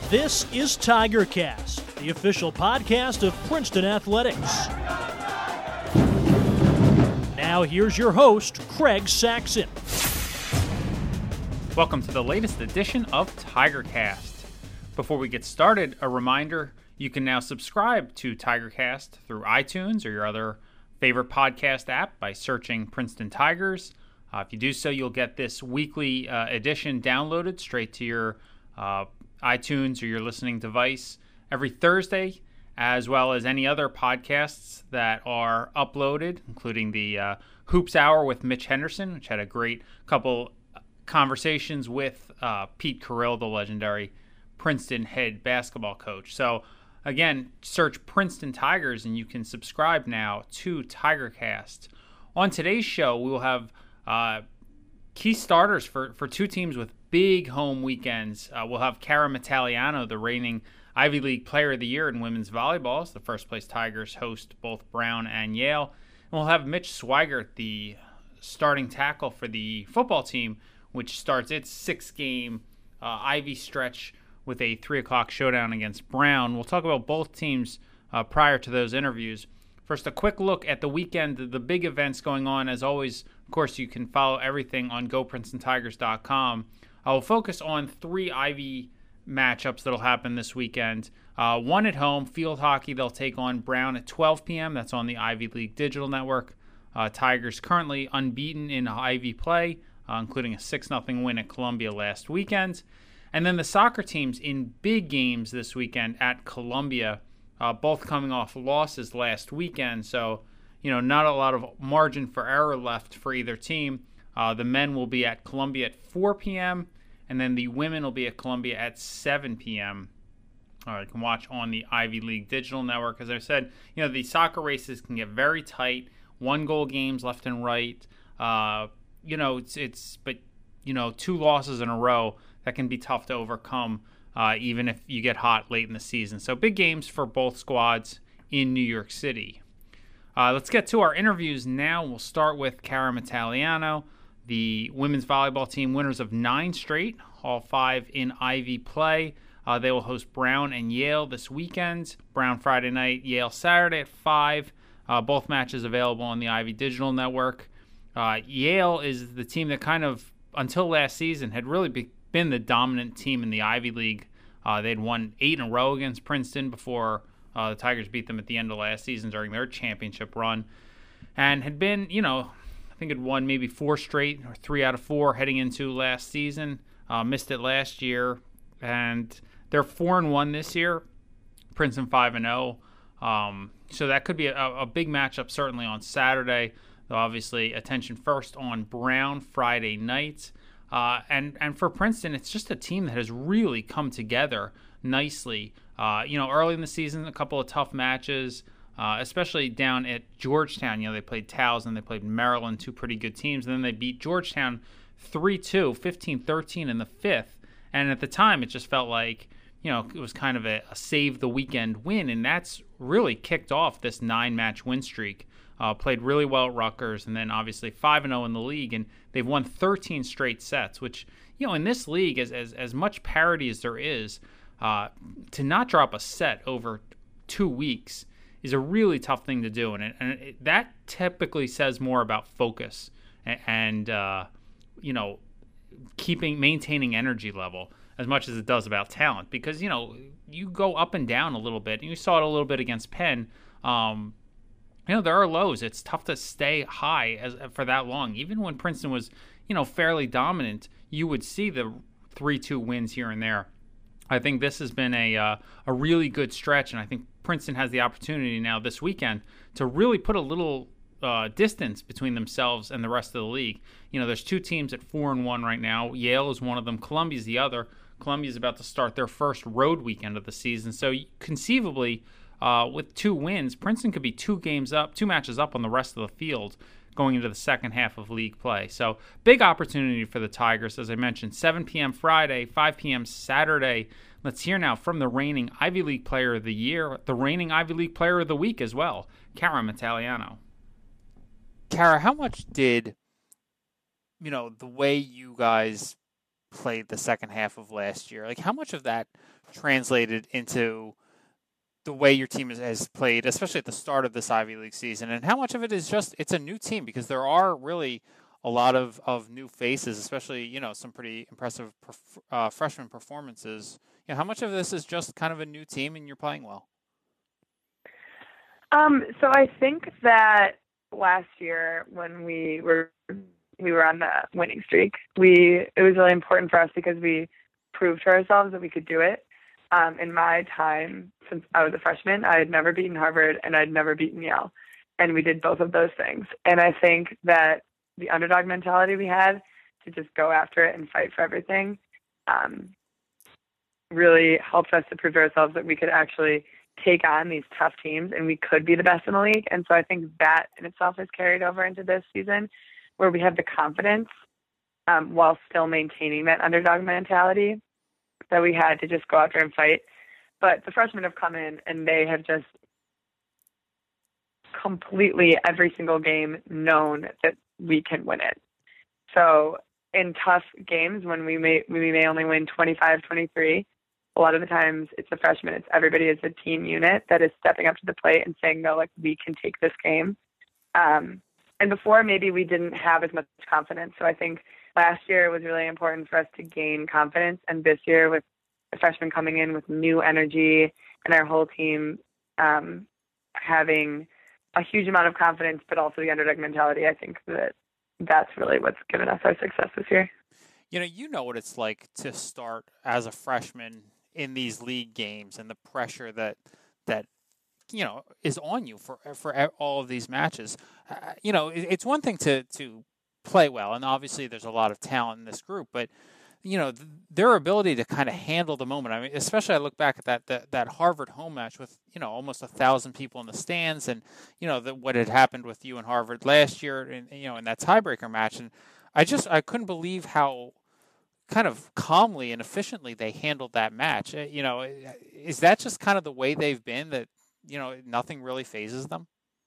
This is TigerCast, the official podcast of Princeton Athletics. Now here's your host, Craig Saxon. Welcome to the latest edition of TigerCast. Before we get started, a reminder, you can now subscribe to TigerCast through iTunes or your other favorite podcast app by searching Princeton Tigers. If you do so, you'll get this weekly edition downloaded straight to your iTunes or your listening device every Thursday, as well as any other podcasts that are uploaded, including the Hoops Hour with Mitch Henderson, which had a great couple conversations with Pete Carrill, the legendary Princeton head basketball coach. So again, search Princeton Tigers and you can subscribe now to TigerCast. On today's show, we will have key starters for two teams with big home weekends. We'll have Cara Mataliano, the reigning Ivy League Player of the Year in women's volleyball, as the first-place Tigers host both Brown and Yale. And we'll have Mitch Swigert, the starting tackle for the football team, which starts its six-game Ivy stretch with a 3 o'clock showdown against Brown. We'll talk about both teams prior to those interviews. First, a quick look at the weekend, the big events going on. As always, of course, you can follow everything on GoPrincetonTigers.com. I will focus on three Ivy matchups that will happen this weekend. One at home, field hockey. They'll take on Brown at 12 p.m. That's on the Ivy League Digital Network. Tigers currently unbeaten in Ivy play, including a 6-0 win at Columbia last weekend. And then the soccer teams in big games this weekend at Columbia, both coming off losses last weekend. So, not a lot of margin for error left for either team. The men will be at Columbia at 4 p.m., and then the women will be at Columbia at 7 p.m. You can watch on the Ivy League Digital Network. As I said, the soccer races can get very tight, 1-goal games left and right. But 2 losses in a row, that can be tough to overcome, even if you get hot late in the season. So big games for both squads in New York City. Let's get to our interviews now. We'll start with Cara Mataliano, the women's volleyball team, winners of 9 straight, all 5 in Ivy play. They will host Brown and Yale this weekend. Brown Friday night, Yale Saturday at 5. Both matches available on the Ivy Digital Network. Yale is the team that kind of, until last season, had really been the dominant team in the Ivy League. They'd won 8 in a row against Princeton before the Tigers beat them at the end of last season during their championship run, and had been, I think had won maybe 4 straight or 3 out of 4 heading into last season. Missed it last year, and they're 4-1 this year. Princeton 5-0. So that could be a big matchup certainly on Saturday. Though obviously, attention first on Brown Friday night. And for Princeton, it's just a team that has really come together nicely. Early in the season, a couple of tough matches, especially down at Georgetown. They played Towson, they played Maryland, 2 pretty good teams. And then they beat Georgetown 3-2, 15-13 in the 5th. And at the time, it just felt like, it was kind of a save-the-weekend win. And that's really kicked off this 9-match win streak. Played really well at Rutgers, and then obviously 5-0 in the league, and they've won 13 straight sets, which, in this league, as much parity as there is, to not drop a set over 2 weeks is a really tough thing to do, and that typically says more about focus and maintaining energy level as much as it does about talent, because, you go up and down a little bit, and you saw it a little bit against Penn. There are lows. It's tough to stay high for that long. Even when Princeton was, fairly dominant, you would see the 3-2 wins here and there. I think this has been a really good stretch, and I think Princeton has the opportunity now this weekend to really put a little distance between themselves and the rest of the league. There's 2 teams at 4-1 right now. Yale is one of them. Columbia's the other. Columbia's about to start their first road weekend of the season. So conceivably, with 2 wins, Princeton could be 2 matches up on the rest of the field going into the second half of league play. So big opportunity for the Tigers, as I mentioned. 7 p.m. Friday, 5 p.m. Saturday. Let's hear now from the reigning Ivy League Player of the Year, the reigning Ivy League Player of the Week as well, Cara Mataliano. Cara, how much did, the way you guys played the second half of last year. Like, how much of that translated into the way your team has played, especially at the start of this Ivy League season, and how much of it is just it's a new team because there are really a lot of new faces, especially some pretty impressive freshman performances. How much of this is just kind of a new team and you're playing well? So I think that last year when we were on the winning streak, it was really important for us because we proved to ourselves that we could do it. In my time since I was a freshman, I had never beaten Harvard and I'd never beaten Yale. And we did both of those things. And I think that the underdog mentality we had to just go after it and fight for everything really helped us to prove to ourselves that we could actually take on these tough teams and we could be the best in the league. And so I think that in itself has carried over into this season where we have the confidence while still maintaining that underdog mentality that we had to just go out there and fight. But the freshmen have come in and they have just completely every single game known that we can win it. So in tough games when we may only win 25-23, a lot of the times it's the freshmen, it's everybody as a team unit that is stepping up to the plate and saying, no, like we can take this game. And before maybe we didn't have as much confidence. So I think last year it was really important for us to gain confidence. And this year with the freshmen coming in with new energy and our whole team having a huge amount of confidence, but also the underdog mentality, I think that's really what's given us our success this year. You know what it's like to start as a freshman in these league games and the pressure that is on you for all of these matches. It's one thing to play well, and obviously there's a lot of talent in this group, but their ability to kind of handle the moment. I mean, especially I look back at that Harvard home match with almost 1,000 people in the stands, and what had happened with you and Harvard last year, in that tiebreaker match, and I couldn't believe how kind of calmly and efficiently they handled that match. Is that just kind of the way they've been, that nothing really phases them?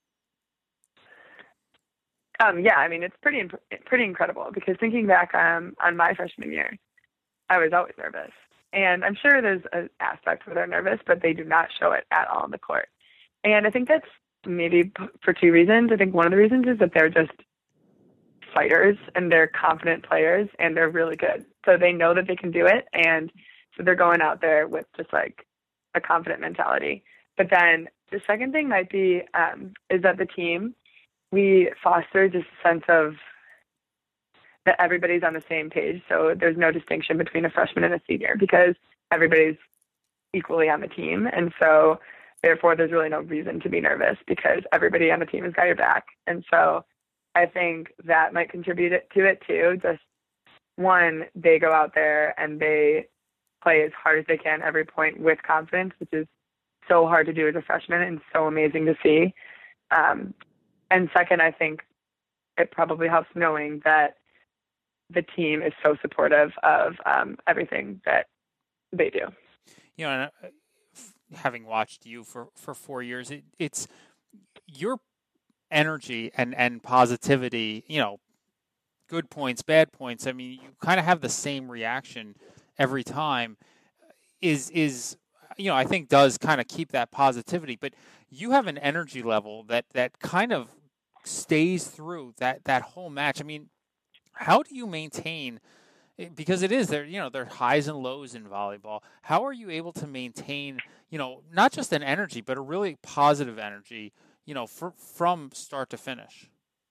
Yeah, I mean, it's pretty incredible because thinking back on my freshman year, I was always nervous. And I'm sure there's an aspect where they're nervous, but they do not show it at all on the court. And I think that's maybe for two reasons. I think one of the reasons is that they're just fighters and they're confident players and they're really good. So they know that they can do it. And so they're going out there with just like a confident mentality. But then the second thing might be is that the team, we foster just a sense of that everybody's on the same page. So there's no distinction between a freshman and a senior because everybody's equally on the team. And so therefore there's really no reason to be nervous because everybody on the team has got your back. And so I think that might contribute to it too. Just one, they go out there and they play as hard as they can every point with confidence, which is so hard to do as a freshman and so amazing to see. And second, I think it probably helps knowing that the team is so supportive of everything that they do. And having watched you for 4 years, it's your energy and positivity, good points, bad points. I mean, you kind of have the same reaction every time is I think does kind of keep that positivity, but you have an energy level that kind of stays through that whole match. I mean, how do you maintain, because it is there, there are highs and lows in volleyball. How are you able to maintain, not just an energy, but a really positive energy, from start to finish?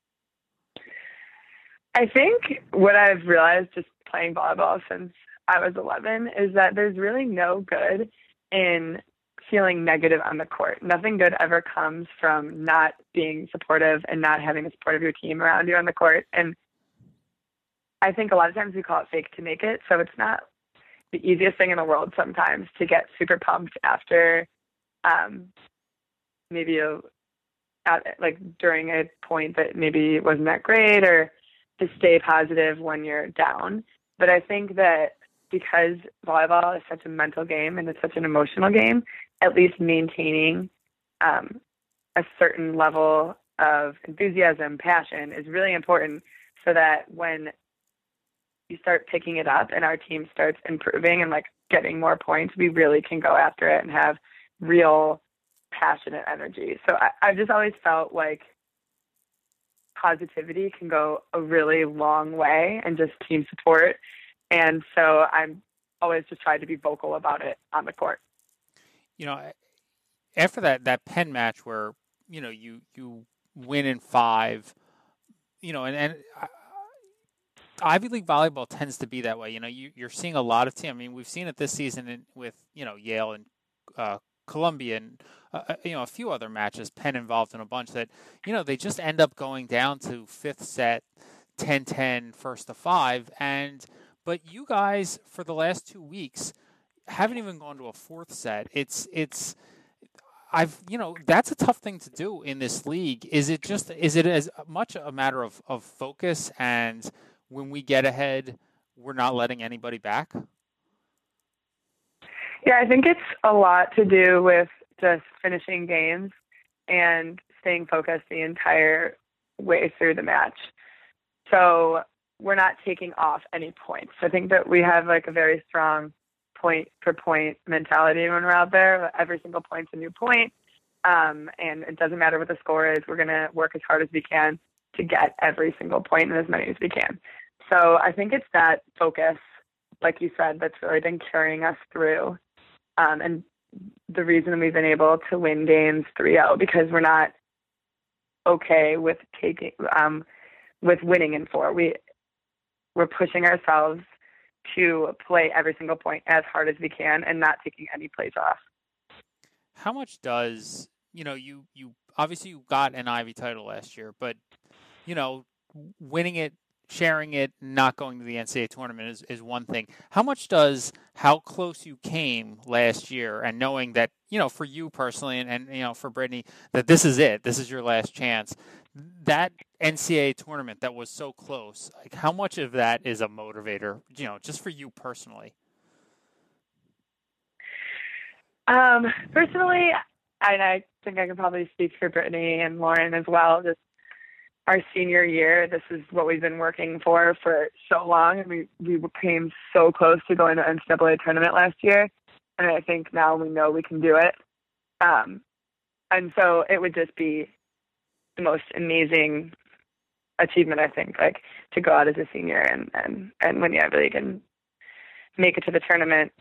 I think what I've realized just playing volleyball since I was 11 is that there's really no good in feeling negative on the court. Nothing good ever comes from not being supportive and not having the support of your team around you on the court. And I think a lot of times we call it fake to make it. So it's not the easiest thing in the world sometimes to get super pumped after maybe during a point that maybe wasn't that great, or to stay positive when you're down. But I think that because volleyball is such a mental game and it's such an emotional game, at least maintaining a certain level of enthusiasm, passion is really important so that when you start picking it up and our team starts improving and like getting more points, we really can go after it and have real passionate energy. So I've just always felt like positivity can go a really long way, and just team support. And so I'm always just tried to be vocal about it on the court. After that Penn match where, you win in 5, and Ivy League volleyball tends to be that way. You're seeing a lot of teams. I mean, we've seen it this season with, Yale and Columbia and, a few other matches, Penn involved in a bunch that, they just end up going down to 5th set, 10-10, first to 5. But you guys, for the last 2 weeks, haven't even gone to a 4th set. That's a tough thing to do in this league. Is it as much a matter of focus, and when we get ahead, we're not letting anybody back? Yeah, I think it's a lot to do with just finishing games and staying focused the entire way through the match. So we're not taking off any points. I think that we have like a very strong point per point mentality when we're out there. Every single point's a new point. And it doesn't matter what the score is. We're going to work as hard as we can to get every single point and as many as we can. So I think it's that focus, like you said, that's really been carrying us through. And the reason we've been able to win games 3-0, because we're not okay with with winning in 4. We're pushing ourselves to play every single point as hard as we can and not taking any plays off. How much does, you obviously you got an Ivy title last year, but, winning it, sharing it, not going to the NCAA tournament is one thing. How much does how close you came last year and knowing that, for you personally and for Brittany, that this is it, this is your last chance, that NCAA tournament that was so close, like how much of that is a motivator, just for you personally? Personally, and I think I can probably speak for Brittany and Lauren as well, just our senior year, this is what we've been working for so long, and we came so close to going to the NCAA tournament last year, and I think now we know we can do it. And so it would just be the most amazing achievement, I think, like to go out as a senior and win the Ivy League and make it to the tournament.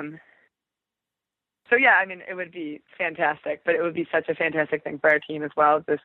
So yeah, I mean, it would be fantastic, but it would be such a fantastic thing for our team as well. Just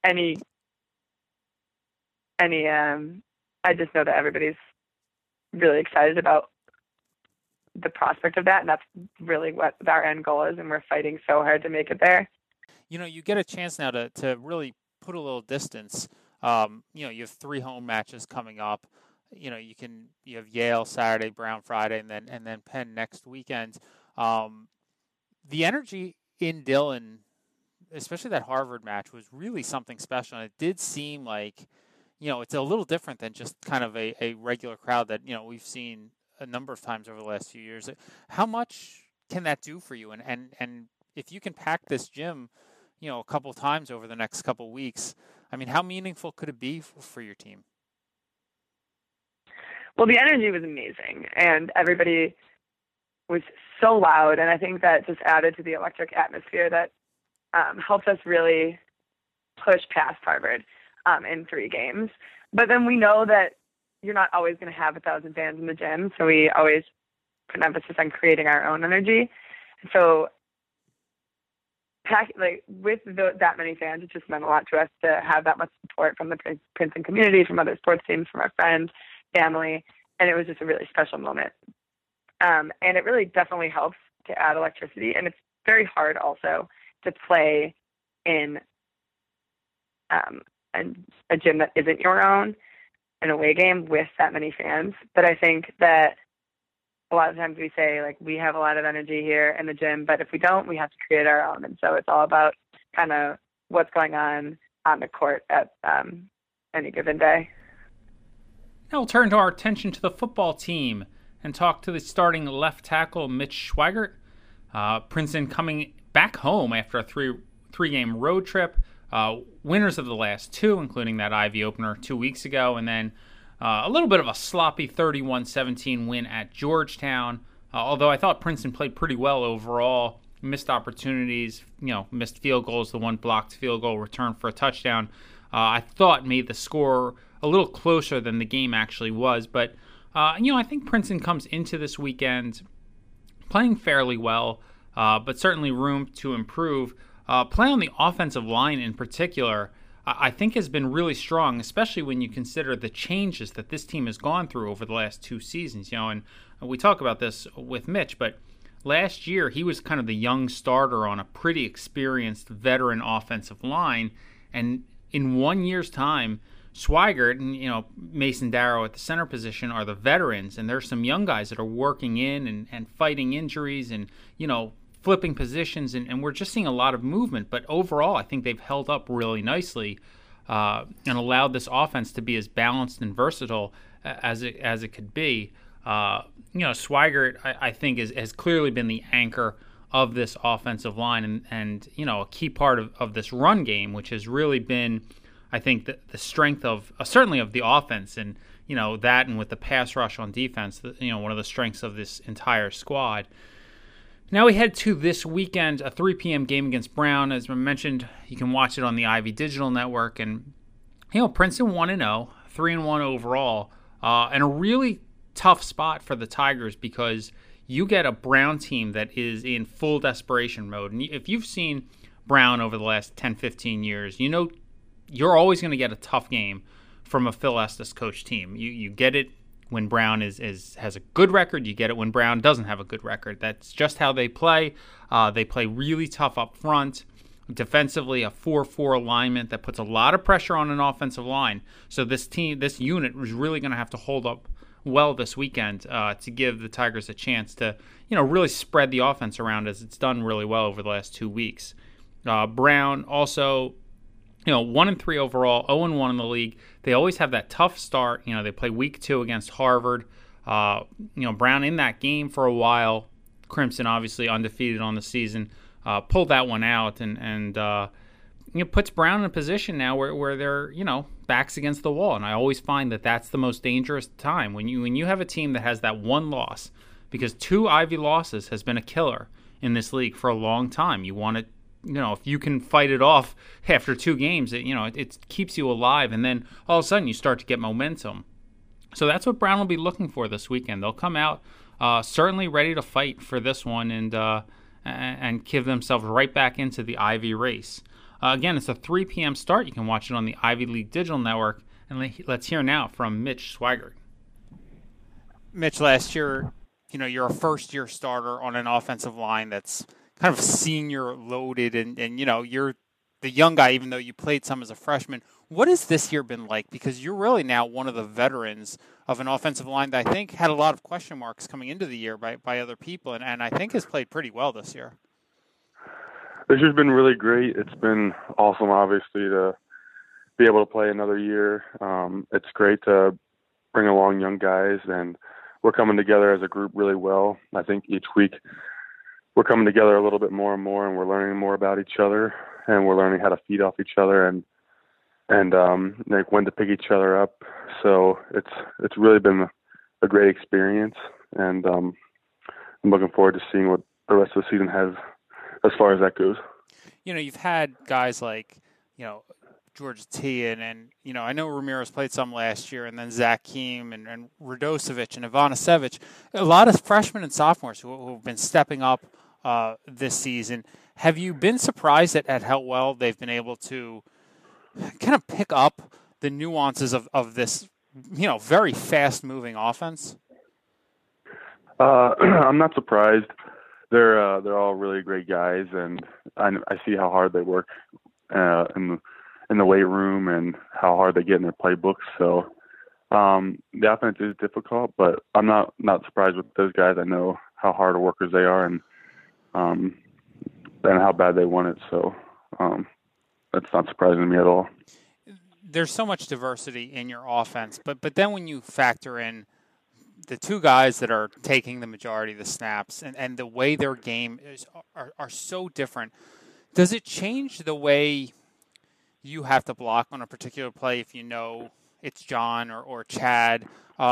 I just know that everybody's really excited about the prospect of that, and that's really what our end goal is, and we're fighting so hard to make it there. You get a chance now to really put a little distance. You have 3 home matches coming up. You have Yale Saturday, Brown Friday, and then Penn next weekend. The energy in Dillon, especially that Harvard match, was really something special. And it did seem like, it's a little different than just kind of a regular crowd that, we've seen a number of times over the last few years. How much can that do for you? And if you can pack this gym, a couple times over the next couple weeks, I mean, how meaningful could it be for your team? Well, the energy was amazing, and everybody was so loud, and I think that just added to the electric atmosphere that helped us really push past Harvard in 3 games. But then we know that you're not always going to have 1,000 fans in the gym, so we always put an emphasis on creating our own energy. So with that many fans, it just meant a lot to us to have that much support from the Princeton community, from other sports teams, from our friends, family, and it was just a really special moment. And it really definitely helps to add electricity, and it's very hard also to play in a gym that isn't your own, an away game with that many fans. But I think that a lot of times we say, like, we have a lot of energy here in the gym, but if we don't, we have to create our own. And so it's all about kind of what's going on the court at any given day. Now we'll turn to our attention to the football team and talk to the starting left tackle, Mitch Schweigert. Princeton coming back home after a three-game road trip. Winners of the last 2, including that Ivy opener 2 weeks ago, and then A little bit of a sloppy 31-17 win at Georgetown, although I thought Princeton played pretty well overall. Missed opportunities, missed field goals, the one blocked field goal return for a touchdown. I thought made the score a little closer than the game actually was. But, I think Princeton comes into this weekend playing fairly well, but certainly room to improve. Play on the offensive line in particular, I think has been really strong, especially when you consider the changes that this team has gone through over the last 2 seasons. And we talk about this with Mitch, but last year he was kind of the young starter on a pretty experienced veteran offensive line, and in 1 year's time, Swigert and Mason Darrow at the center position are the veterans, and there's some young guys that are working in and fighting injuries and flipping positions, and we're just seeing a lot of movement. But overall, I think they've held up really nicely and allowed this offense to be as balanced and versatile as it could be. Swigert, I think, has clearly been the anchor of this offensive line and a key part of this run game, which has really been, I think, the strength of certainly of the offense, and that, and with the pass rush on defense, one of the strengths of this entire squad. Now we head to this weekend, a 3 p.m. game against Brown. As I mentioned, you can watch it on the Ivy Digital Network. And, Princeton 1-0, 3-1 overall, and a really tough spot for the Tigers because you get a Brown team that is in full desperation mode. And if you've seen Brown over the last 10, 15 years, you're always going to get a tough game from a Phil Estes coach team. You get it when Brown has a good record. You get it when Brown doesn't have a good record. That's just how they play. They play really tough up front. Defensively, a 4-4 alignment that puts a lot of pressure on an offensive line. So this unit was really going to have to hold up well this weekend to give the Tigers a chance to, really spread the offense around, as it's done really well over the last 2 weeks. Brown also, 1-3 overall, 0-1 in the league. They always have that tough start. They play week 2 against Harvard. Brown in that game for a while. Crimson obviously undefeated on the season. Pulled that one out and puts Brown in a position now where they're, backs against the wall. And I always find that that's the most dangerous time when you have a team that has that one loss, because 2 Ivy losses has been a killer in this league for a long time. You want to, if you can fight it off after 2 games, it keeps you alive. And then all of a sudden you start to get momentum. So that's what Brown will be looking for this weekend. They'll come out certainly ready to fight for this one and give themselves right back into the Ivy race. Again, it's a 3 p.m. start. You can watch it on the Ivy League Digital Network. And let's hear now from Mitch Swigert. Mitch, last year, you're a first-year starter on an offensive line that's kind of senior loaded, and you're the young guy, even though you played some as a freshman. What has this year been like? Because you're really now one of the veterans of an offensive line that I think had a lot of question marks coming into the year by other people, and I think has played pretty well this year. This year's been really great. It's been awesome, obviously, to be able to play another year. It's great to bring along young guys, and we're coming together as a group really well. I think each week we're coming together a little bit more and more, and we're learning more about each other, and we're learning how to feed off each other and when to pick each other up. So it's really been a great experience, and I'm looking forward to seeing what the rest of the season has as far as that goes. You've had guys like, George Tian, and, I know Ramirez played some last year, and then Zach Keem and Radosevic and Ivanisevic, a lot of freshmen and sophomores who have been stepping up this season. Have you been surprised at how well they've been able to kind of pick up the nuances of this, very fast-moving offense? I'm not surprised. They're all really great guys, and I see how hard they work in the weight room and how hard they get in their playbooks. So the offense is difficult, but I'm not surprised with those guys. I know how hard workers they are and how bad they want it. So that's not surprising to me at all. There's so much diversity in your offense, but then when you factor in the 2 guys that are taking the majority of the snaps and the way their game are so different, does it change the way you have to block on a particular play if it's John or Chad.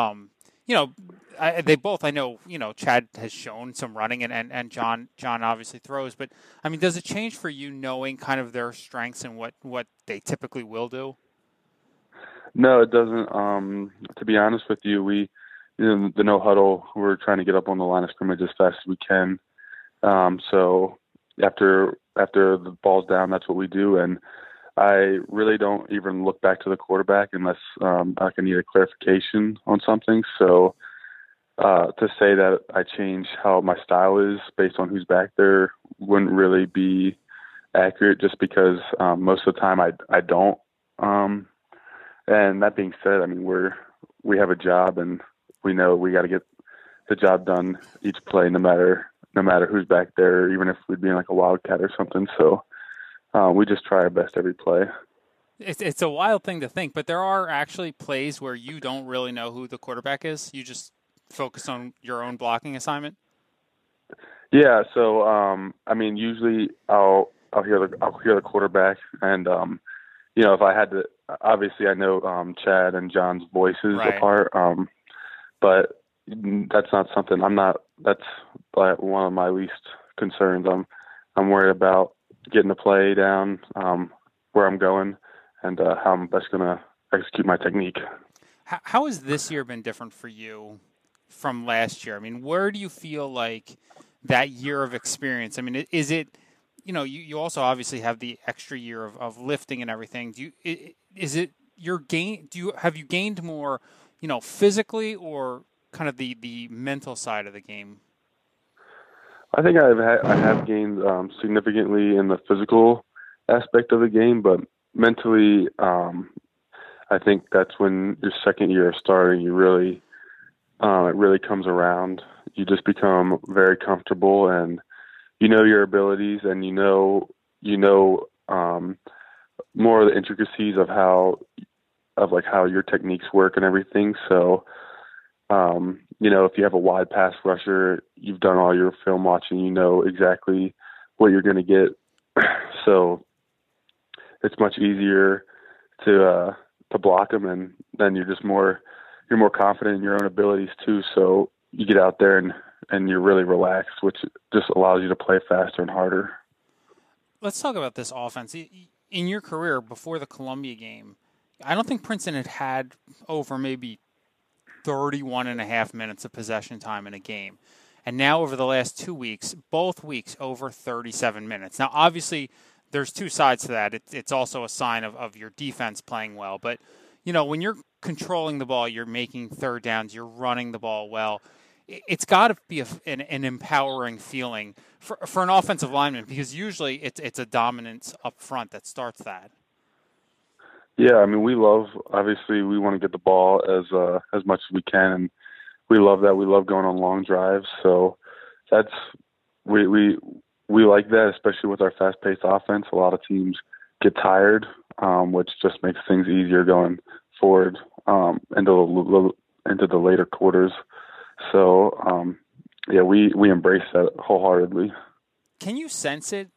They both, I know, Chad has shown some running and John obviously throws. But, I mean, does it change for you knowing kind of their strengths and what they typically will do? No, it doesn't. To be honest with you, the no huddle, we're trying to get up on the line of scrimmage as fast as we can. So after the ball's down, that's what we do. And I really don't even look back to the quarterback unless I can need a clarification on something. So to say that I change how my style is based on who's back there wouldn't really be accurate, just because most of the time I don't. And that being said, I mean, we have a job, and we know we got to get the job done each play, no matter who's back there, even if we'd be in like a wildcat or something. So we just try our best every play. It's a wild thing to think, but there are actually plays where you don't really know who the quarterback is. You just focus on your own blocking assignment. Yeah. So I mean, usually I'll hear the quarterback, and if I had to, obviously I know Chad and John's voices right. apart, but that's not something that's like one of my least concerns. I'm worried about getting the play down, where I'm going, and how I'm best going to execute my technique. How has this year been different for you from last year? I mean, where do you feel like that year of experience? I mean, is it, you also obviously have the extra year of lifting and everything. Have you gained more, physically, or kind of the mental side of the game? I think I have gained significantly in the physical aspect of the game, but mentally, I think that's when your second year of starting, you really it really comes around. You just become very comfortable, and your abilities, and more of the intricacies of how your techniques work and everything. So if you have a wide pass rusher, you've done all your film watching, you know exactly what you're going to get. So it's much easier to block them, and then you're more confident in your own abilities too. So you get out there and you're really relaxed, which just allows you to play faster and harder. Let's talk about this offense. In your career before the Columbia game, I don't think Princeton had over maybe 31 and a half minutes of possession time in a game. And now over the last 2 weeks, both weeks over 37 minutes. Now, obviously, there's two sides to that. It's also a sign of your defense playing well. But, when you're controlling the ball, you're making third downs, you're running the ball well, it's got to be an empowering feeling for an offensive lineman, because usually it's a dominance up front that starts that. Yeah, I mean, we want to get the ball as much as we can, and we love that. We love going on long drives, so we like that, especially with our fast-paced offense. A lot of teams get tired, which just makes things easier going forward into the later quarters. So, we embrace that wholeheartedly. Can you sense it?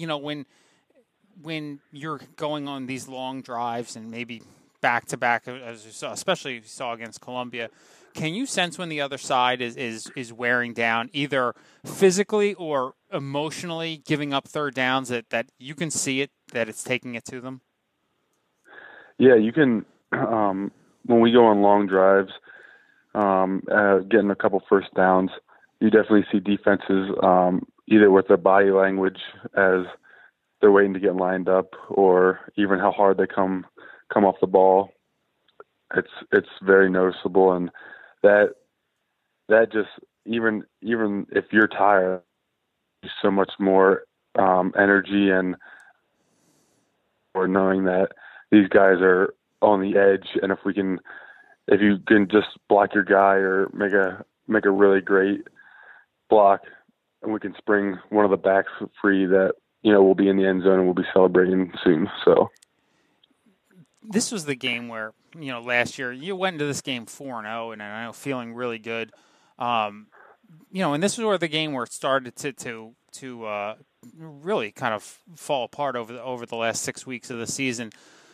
When you're going on these long drives and maybe back-to-back, as you saw, especially if you saw against Columbia, can you sense when the other side is wearing down, either physically or emotionally, giving up third downs, that you can see it, that it's taking it to them? Yeah, you can. When we go on long drives, getting a couple first downs, you definitely see defenses either with their body language as they're waiting to get lined up, or even how hard they come off the ball. It's very noticeable, and that just even if you're tired, there's so much more energy, and or knowing that these guys are on the edge, and if you can just block your guy or make a really great block, and we can spring one of the backs free, that we'll be in the end zone and we'll be celebrating soon. So this was the game where, last year you went into this game 4-0, and I know feeling really good. And this was where the game where it started to really kind of fall apart over the last 6 weeks of the season.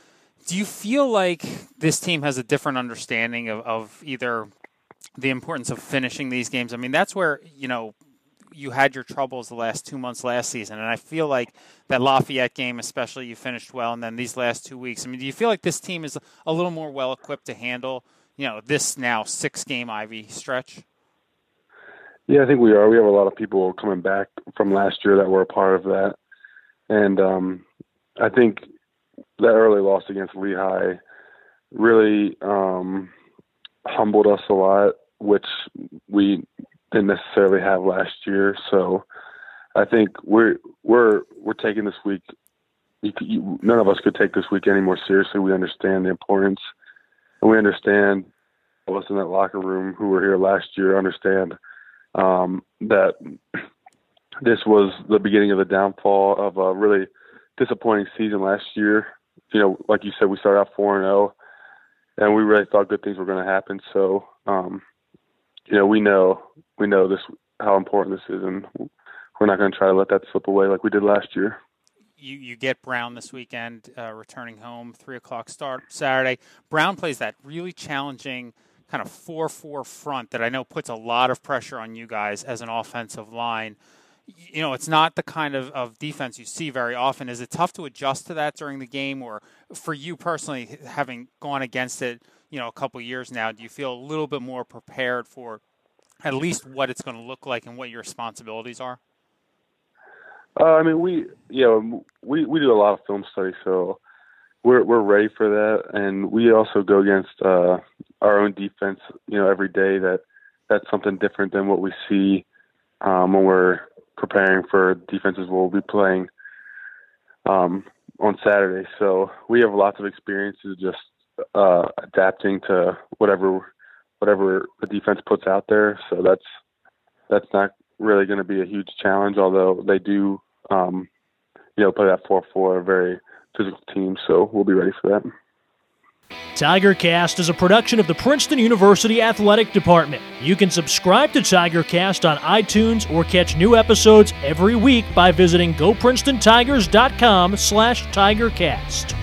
Do you feel like this team has a different understanding of either the importance of finishing these games? I mean, that's where, you had your troubles the last 2 months last season, and I feel like that Lafayette game especially, you finished well, and then these last 2 weeks. I mean, do you feel like this team is a little more well-equipped to handle, this now 6-game Ivy stretch? Yeah, I think we are. We have a lot of people coming back from last year that were a part of that. And I think that early loss against Lehigh really humbled us a lot, which we didn't necessarily have last year. So I think we're taking this week. None of us could take this week any more seriously. We understand the importance, and we understand all of us in that locker room who were here last year understand that this was the beginning of the downfall of a really disappointing season last year. Like you said, we started out 4-0, and we really thought good things were going to happen. So, we know this, how important this is, and we're not going to try to let that slip away like we did last year. You get Brown this weekend, returning home, 3:00 start Saturday. Brown plays that really challenging kind of 4-4 front that I know puts a lot of pressure on you guys as an offensive line. It's not the kind of defense you see very often. Is it tough to adjust to that during the game, or for you personally, having gone against it, a couple of years now, do you feel a little bit more prepared for at least what it's going to look like and what your responsibilities are? We do a lot of film study, so we're ready for that, and we also go against our own defense, every day. That's something different than what we see when we're preparing for defenses we'll be playing on Saturday. So we have lots of experiences just adapting to whatever the defense puts out there. So that's not really going to be a huge challenge, although they do play that 4-4, a very physical team. So we'll be ready for that. TigerCast is a production of the Princeton University Athletic Department. You can subscribe to TigerCast on iTunes or catch new episodes every week by visiting GoPrincetonTigers.com/TigerCast.